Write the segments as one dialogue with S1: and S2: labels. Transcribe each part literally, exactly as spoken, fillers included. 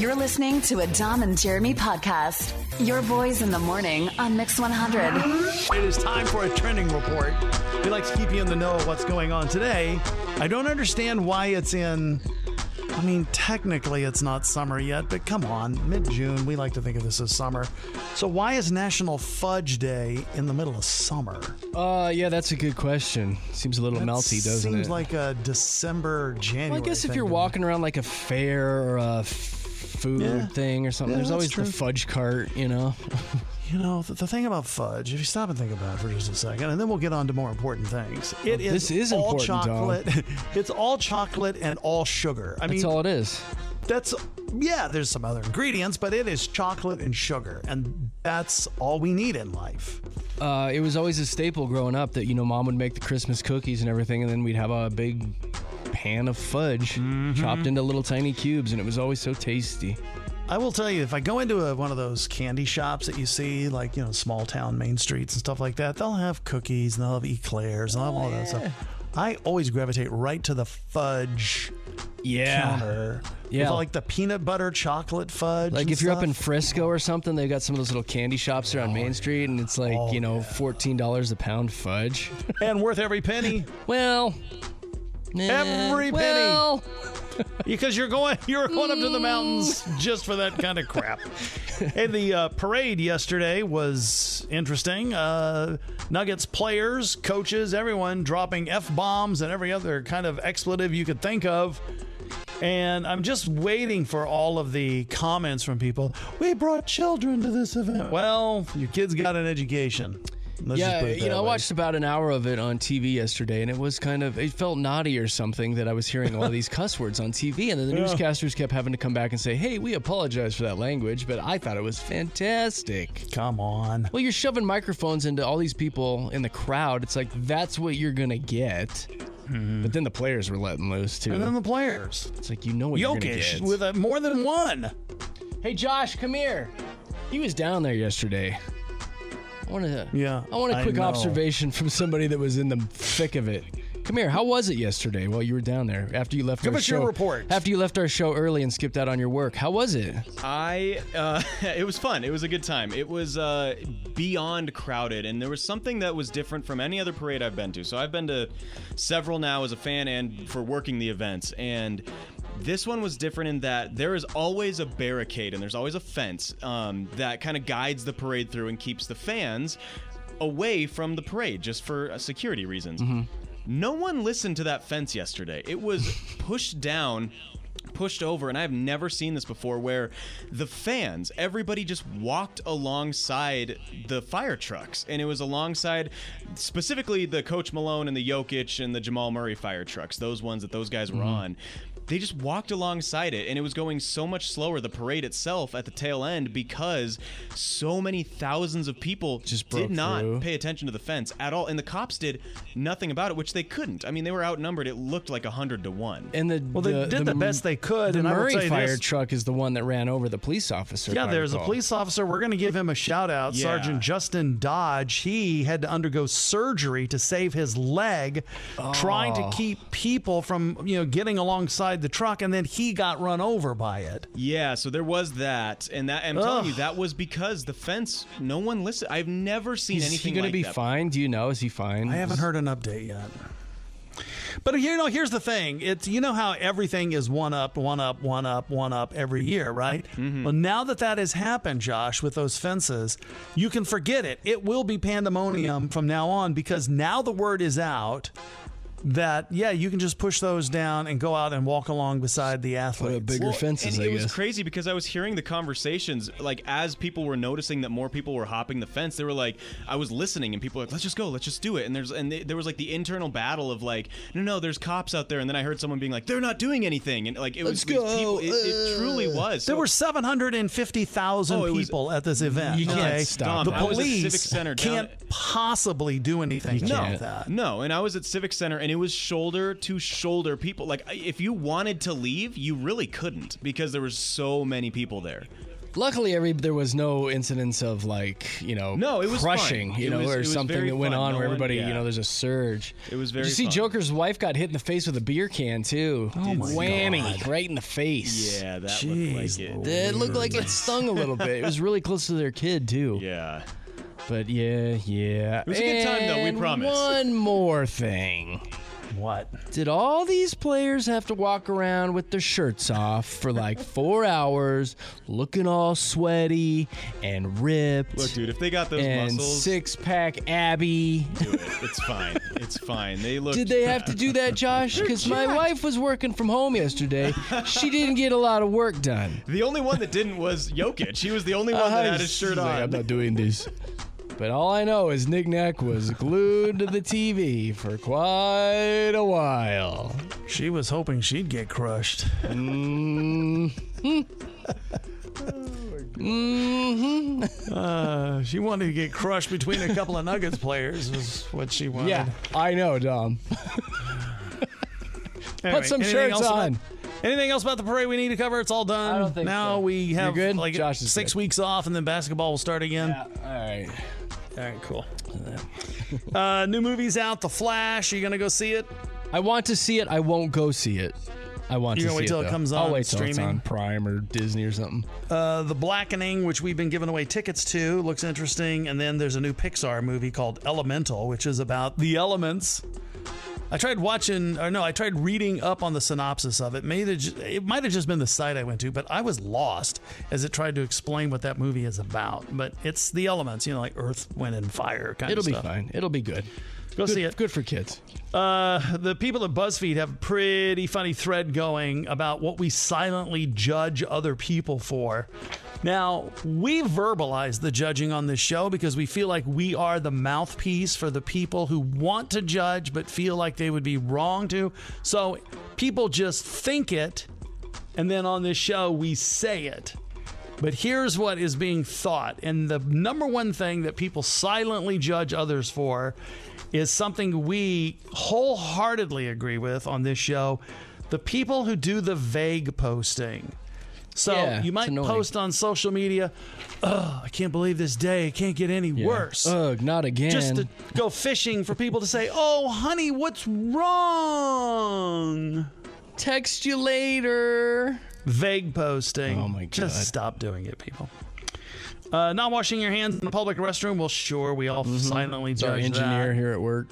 S1: You're listening to a Dom and Jeremy podcast. Your boys in the morning on Mix one hundred.
S2: It is time for a trending report. We like to keep you in the know of what's going on today. I don't understand why it's in... I mean, technically it's not summer yet, but come on, mid-June, we like to think of this as summer. So why is National Fudge Day in the middle of summer?
S3: Uh, yeah, that's a good question. Seems a little
S2: That
S3: melty, doesn't it?
S2: Seems like a December, January
S3: Well, I guess if
S2: thing
S3: you're
S2: to me.
S3: walking around like a fair or a f- food
S2: Yeah.
S3: thing or something,
S2: Yeah,
S3: there's
S2: that's
S3: always
S2: true.
S3: the fudge cart, you know?
S2: You know, the, the thing about fudge, if you stop and think about it for just a second, and then we'll get on to more important things. It is
S3: This is
S2: all
S3: important, Dom.
S2: chocolate. It's all chocolate and all sugar. I
S3: That's
S2: mean,
S3: all it is.
S2: That's, yeah, there's some other ingredients, but it is chocolate and sugar, and that's all we need in life.
S3: Uh, it was always a staple growing up that, you know, Mom would make the Christmas cookies and everything, and then we'd have a big pan of fudge
S2: Mm-hmm.
S3: chopped into little tiny cubes, and it was always so tasty.
S2: I will tell you, if I go into a, one of those candy shops that you see, like, you know, small town main streets and stuff like that, they'll have cookies and they'll have eclairs and they'll have all that stuff. I always gravitate right to the fudge
S3: Yeah.
S2: counter.
S3: Yeah.
S2: With, like the peanut butter chocolate fudge.
S3: Like
S2: and
S3: if you're up in
S2: stuff.
S3: Frisco or something, they've got some of those little candy shops there on Main Street, and it's like,
S2: Oh,
S3: you know,
S2: yeah.
S3: fourteen dollars a pound fudge.
S2: And worth every penny.
S3: Well, eh,
S2: Every penny.
S3: well,
S2: Because you're going, you're going up to the mountains just for that kind of crap. Hey, the uh, parade yesterday was interesting. Uh, Nuggets players, coaches, everyone dropping F-bombs and every other kind of expletive you could think of. And I'm just waiting for all of the comments from people. We brought children to this event. Well, your kids got an education. Let's just
S3: yeah,
S2: put it
S3: you
S2: that
S3: know, I
S2: way.
S3: watched about an hour of it on T V yesterday, and it was kind of, it felt naughty or something that I was hearing all these cuss words on T V, and then the
S2: Yeah.
S3: newscasters kept having to come back and say, hey, we apologize for that language, but I thought it was fantastic.
S2: Come on.
S3: Well, you're shoving microphones into all these people in the crowd. It's like, that's what you're going to get. But then the players were letting loose, too.
S2: And then the players.
S3: It's like, you know what you're going to
S2: Jokic
S3: get.
S2: with a, more than one.
S3: Hey, Josh, come here. He was down there yesterday. I want to.
S2: Yeah,
S3: I want a
S2: I
S3: quick
S2: know.
S3: observation from somebody that was in the thick of it. Come here. How was it yesterday while you were down there after you left
S2: Give
S3: our
S2: us
S3: show?
S2: your report.
S3: After you left our show early and skipped out on your work, how was it?
S4: I, uh, it was fun. It was a good time. It was uh, beyond crowded, and there was something that was different from any other parade I've been to. So I've been to several now as a fan and for working the events, and this one was different in that there is always a barricade and there's always a fence um, that kind of guides the parade through and keeps the fans away from the parade just for uh, security reasons.
S3: Mm-hmm.
S4: No one listened to that fence yesterday. It was pushed down, pushed over, and I've never seen this before, where the fans, everybody just walked alongside the fire trucks, and it was alongside specifically the Coach Malone and the Jokic and the Jamal Murray fire trucks, those ones that those guys were
S3: Mm-hmm.
S4: on. They just walked alongside it, and it was going so much slower, the parade itself, at the tail end, because so many thousands of people
S3: Just broke
S4: did not
S3: through.
S4: pay attention to the fence at all, and the cops did nothing about it, which they couldn't. I mean, they were outnumbered. It looked like a hundred to one.
S3: And the
S2: Well, they did the best they could,
S3: The
S2: and I will
S3: Murray
S2: tell you
S3: fire
S2: this.
S3: truck is the one that ran over the police officer.
S2: Yeah,
S3: if I
S2: there's a
S3: recall.
S2: police officer. We're going to give him a shout out.
S4: Yeah.
S2: Sergeant Justin Dodge. He had to undergo surgery to save his leg, trying to keep people from, you know, getting alongside the truck, and then he got run over by it.
S4: Yeah, so there was that, and that I'm telling
S2: Ugh.
S4: you, that was because the fence. No one listened. I've never seen
S3: Is
S4: anything
S3: he going
S4: like
S3: to be
S4: that.
S3: fine? Do you know? Is he fine?
S2: I haven't heard an update yet. But you know, here's the thing. It's, you know how everything is one up, one up, one up, one up every year, right?
S4: Mm-hmm.
S2: Well, now that that has happened, Josh, with those fences, you can forget it. It will be pandemonium from now on, because now the word is out that, yeah, you can just push those down and go out and walk along beside the athletes.
S3: Put a bigger
S4: Well,
S3: fences,
S4: and
S3: I
S4: it was
S3: guess.
S4: crazy because I was hearing the conversations, like, as people were noticing that more people were hopping the fence, they were like, I was listening, and people were like, let's just go, let's just do it. And there's and they, there was like the internal battle of like, no, no, there's cops out there. And then I heard someone being like, they're not doing anything. And like, it
S3: Let's
S4: was, it was
S3: go.
S4: people, it, it truly was.
S2: There
S4: So-
S2: were seven hundred fifty thousand
S4: Oh, it was-
S2: people at this event.
S3: You can't
S2: okay?
S3: stop
S2: The
S3: that.
S4: I was at Civic
S2: police
S4: Center down-
S2: can't possibly do anything
S3: You
S2: about
S3: can't.
S2: that.
S4: No, and I was at Civic Center, and it was shoulder to shoulder people. Like, if you wanted to leave, you really couldn't because there were so many people there.
S3: Luckily, every there was no incidents of like you know
S4: No, it was
S3: crushing,
S4: fun.
S3: you
S4: It
S3: know,
S4: was-
S3: or
S4: it was
S3: something
S4: very
S3: that went
S4: fun.
S3: on
S4: No
S3: where
S4: one-
S3: everybody,
S4: yeah.
S3: you know, there's a surge.
S4: It was very
S3: Did you see
S4: fun.
S3: Joker's wife got hit in the face with a beer can too? Oh
S2: my
S3: Whammy!
S2: God.
S3: Right in the face.
S4: Yeah, that
S2: Jeez
S4: looked like it.
S2: Lord.
S3: It looked like it stung a little bit. It was really close to their kid too.
S4: Yeah.
S3: But yeah, yeah. It
S4: was a good time, though, we promise.
S3: One more thing.
S2: What?
S3: Did all these players have to walk around with their shirts off for like four hours, looking all sweaty and ripped?
S4: Look, dude, if they got those
S3: and
S4: muscles,
S3: six-pack Abby.
S4: do it. It's fine. It's fine. They look.
S3: Did they have to do that, Josh? Because my wife was working from home yesterday. She didn't get a lot of work done.
S4: The only one that didn't was Jokic. He was the only one that had his shirt
S3: She's like,
S4: on.
S3: I'm not doing this. But all I know is Nick Nack was glued to the T V for quite a while.
S2: She was hoping she'd get crushed.
S3: Mm-hmm. Mm-hmm.
S2: Uh, she wanted to get crushed between a couple of Nuggets players was what she wanted.
S3: Yeah, I know, Dom.
S2: Anyway,
S3: Put some
S2: anything
S3: shirts
S2: else about-
S3: on.
S2: Anything else about the parade we need to cover? It's all done.
S3: I don't think
S2: now
S3: so.
S2: we have
S3: You're good?
S2: like
S3: Josh is
S2: six
S3: good.
S2: weeks off, and then basketball will start again.
S3: Yeah, all right.
S2: All right, cool. uh, new movies out. The Flash. Are you gonna go see it?
S3: I want to see it. I won't go see it. I want
S2: You're
S3: to
S2: gonna
S3: see
S2: wait till
S3: it,
S2: it
S3: though.
S2: comes
S3: I'll
S2: on
S3: wait till it's
S2: streaming?
S3: on Prime or Disney or something.
S2: Uh, the Blackening, which we've been giving away tickets to, looks interesting. And then there's a new Pixar movie called Elemental, which is about the elements. I tried watching, or no, I tried reading up on the synopsis of it. Maybe it might have just been the site I went to, but I was lost as it tried to explain what that movie is about. But it's the elements, you know, like earth, wind, and fire kind
S3: It'll
S2: of
S3: be
S2: stuff.
S3: fine. It'll be good.
S2: Go
S3: good,
S2: see it.
S3: Good for kids.
S2: Uh, the people at BuzzFeed have a pretty funny thread going about what we silently judge other people for. Now, we verbalize the judging on this show because we feel like we are the mouthpiece for the people who want to judge but feel like they would be wrong to. So people just think it, and then on this show, we say it. But here's what is being thought. And the number one thing that people silently judge others for is something we wholeheartedly agree with on this show. The people who do the vague posting. So
S3: Yeah,
S2: you might
S3: it's annoying.
S2: post on social media, oh, I can't believe this day. It can't get any
S3: Yeah.
S2: worse.
S3: Ugh, not again.
S2: Just to go fishing for people to say, oh, honey, what's wrong?
S3: Text you later.
S2: Vague posting.
S3: Oh, my God.
S2: Just stop doing it, people. Uh, not washing your hands in the public restroom. Well, sure, we all silently
S3: It's our
S2: judge
S3: engineer
S2: that.
S3: here at work.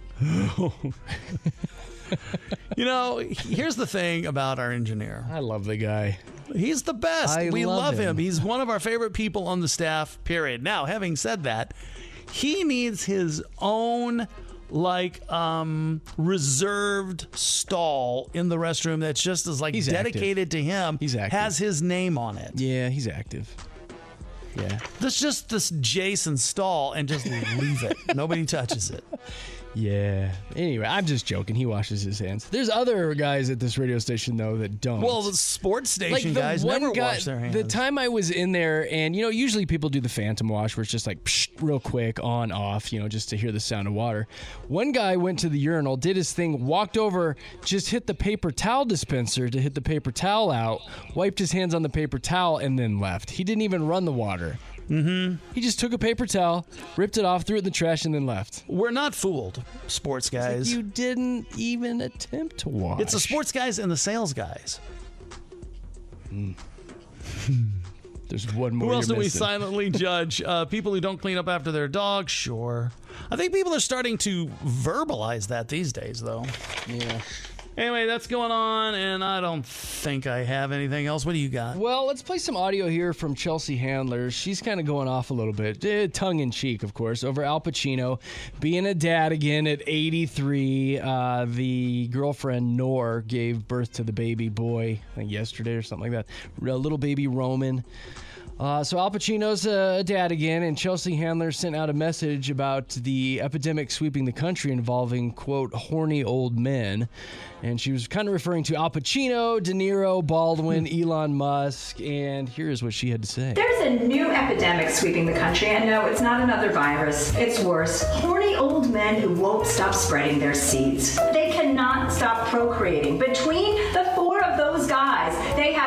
S2: You know, here's the thing about our engineer.
S3: I love the guy.
S2: He's the best.
S3: I
S2: we
S3: love
S2: love him.
S3: him.
S2: He's one of our favorite people on the staff, period. Now, having said that, he needs his own like um reserved stall in the restroom that's just as like
S3: He's
S2: dedicated to him.
S3: He's active.
S2: Has his name on it.
S3: Yeah, he's active. Yeah.
S2: That's just this Jason stall and just leave it. Nobody touches it.
S3: Yeah. Anyway, I'm just joking. He washes his hands. There's other guys at this radio station though that don't.
S2: Well, the sports station
S3: the
S2: guys
S3: one
S2: never
S3: guy-
S2: wash their hands.
S3: The time I was in there, and you know, usually people do the phantom wash, where it's just like psh, real quick, on, off, you know, just to hear the sound of water. One guy went to the urinal, did his thing, walked over, just hit the paper towel dispenser to hit the paper towel out, wiped his hands on the paper towel, and then left. He didn't even run the water. Mm-hmm. He just took a paper towel, ripped it off, threw it in the trash, and then left.
S2: We're not fooled, sports guys.
S3: You didn't even attempt to wash.
S2: It's the sports guys and the sales guys.
S3: There's one more.
S2: Who else do
S3: you're
S2: we
S3: missing.
S2: silently judge? Uh, people who don't clean up after their dog? Sure. I think people are starting to verbalize that these days, though.
S3: Yeah.
S2: Anyway, that's going on, and I don't think I have anything else. What do you got?
S3: Well, let's play some audio here from Chelsea Handler. She's kind of going off a little bit, eh, tongue-in-cheek, of course, over Al Pacino being a dad again at eighty-three. Uh, the girlfriend, Nor, gave birth to the baby boy, I think yesterday or something like that, a little baby Roman. Uh, so Al Pacino's a dad again, and Chelsea Handler sent out a message about the epidemic sweeping the country involving, quote, horny old men. And she was kind of referring to Al Pacino, De Niro, Baldwin, Elon Musk, and here's what she had to say.
S5: There's a new epidemic sweeping the country, and no, it's not another virus. It's worse. Horny old men who won't stop spreading their seeds. They cannot stop procreating. Between the four of those guys, they have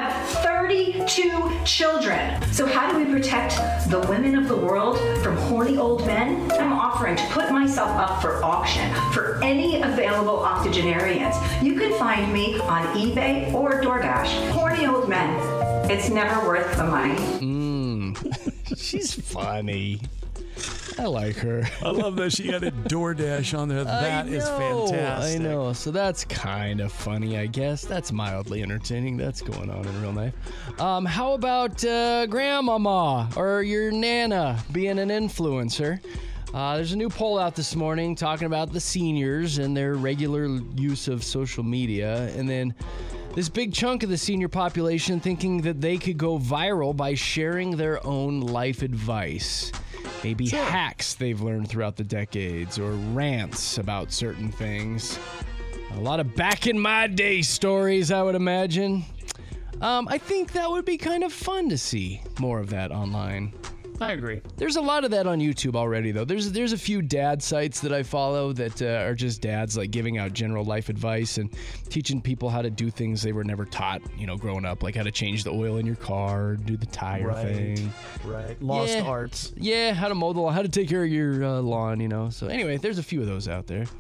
S5: have thirty-two children. So how do we protect the women of the world from horny old men? I'm offering to put myself up for auction for any available octogenarians. You can find me on eBay or DoorDash. Horny old men. It's never worth the money.
S3: Mmm. She's funny. I like her.
S2: I love that she added DoorDash on there. That
S3: I
S2: is
S3: know,
S2: fantastic.
S3: I know. So that's kind of funny, I guess. That's mildly entertaining. That's going on in real life. Um, how about uh, grandmama or your nana being an influencer? Uh, there's a new poll out this morning talking about the seniors and their regular use of social media. And then this big chunk of the senior population thinking that they could go viral by sharing their own life advice. Maybe sure. hacks they've learned throughout the decades or rants about certain things. A lot of back in my day stories, I would imagine. Um, I think that would be kind of fun to see more of that online.
S2: I agree.
S3: There's a lot of that on YouTube already, though. There's there's a few dad sites that I follow that uh, are just dads, like giving out general life advice and teaching people how to do things they were never taught, you know, growing up, like how to change the oil in your car, do the tire
S2: right.
S3: thing.
S2: Right. Lost
S3: yeah.
S2: arts.
S3: Yeah, how to mow the lawn, how to take care of your uh, lawn, you know. So anyway, there's a few of those out there.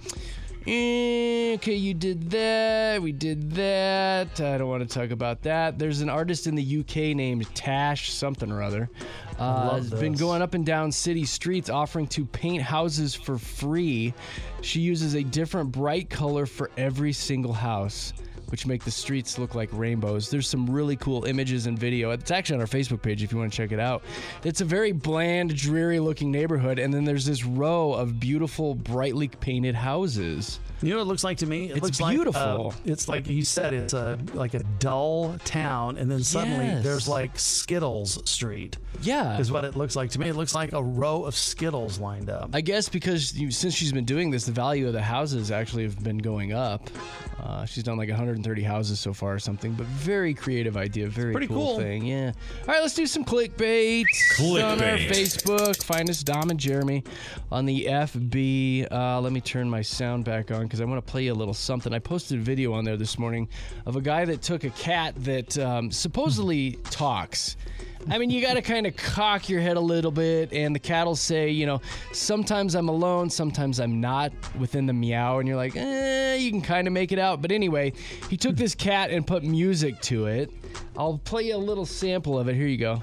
S3: Okay, you did that. We did that. I don't want to talk about that. There's an artist in the U K named Tash something or other. Uh, has been going up and down city streets offering to paint houses for free. She uses a different bright color for every single house, which make the streets look like rainbows. There's some really cool images and video. It's actually on our Facebook page if you want to check it out. It's a very bland, dreary-looking neighborhood, and then there's this row of beautiful, brightly painted houses.
S2: You know what it looks like to me? It
S3: It's
S2: looks
S3: beautiful.
S2: Like, uh, it's like you said, it's a like a dull town, and then suddenly
S3: Yes.
S2: there's like Skittles Street.
S3: Yeah.
S2: Is what it looks like to me. It looks like a row of Skittles lined up.
S3: I guess because you, since she's been doing this, the value of the houses actually have been going up. Uh, she's done like one hundred thirty houses so far or something, but very creative idea, very
S2: pretty
S3: cool,
S2: cool.
S3: thing. Yeah. All right, let's do some clickbait. On our
S6: Clickbait.
S3: Facebook, find us Dom and Jeremy on the F B. Uh, let me turn my sound back on because I want to play you a little something. I posted a video on there this morning of a guy that took a cat that um, supposedly talks. I mean, you got to kind of cock your head a little bit, and the cat will say, you know, sometimes I'm alone, sometimes I'm not, within the meow, and you're like, eh, you can kind of make it out. But anyway, he took this cat and put music to it. I'll play you a little sample of it. Here you go.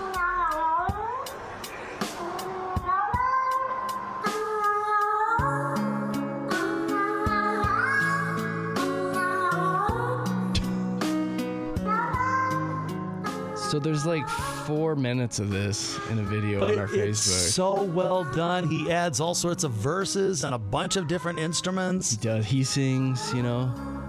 S3: So there's like four minutes of this in a video
S2: But
S3: on
S2: it-
S3: our
S2: it's
S3: Facebook.
S2: so well done. He adds all sorts of verses and a bunch of different instruments.
S3: He does. He sings, you know.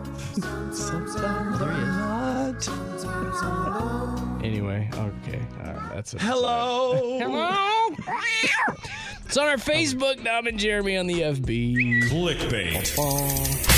S3: There he is. Anyway, okay. All right, that's it.
S2: Hello.
S3: Hello. It's on our Facebook, Dom and Jeremy on the F B.
S6: Clickbait.
S3: Oh.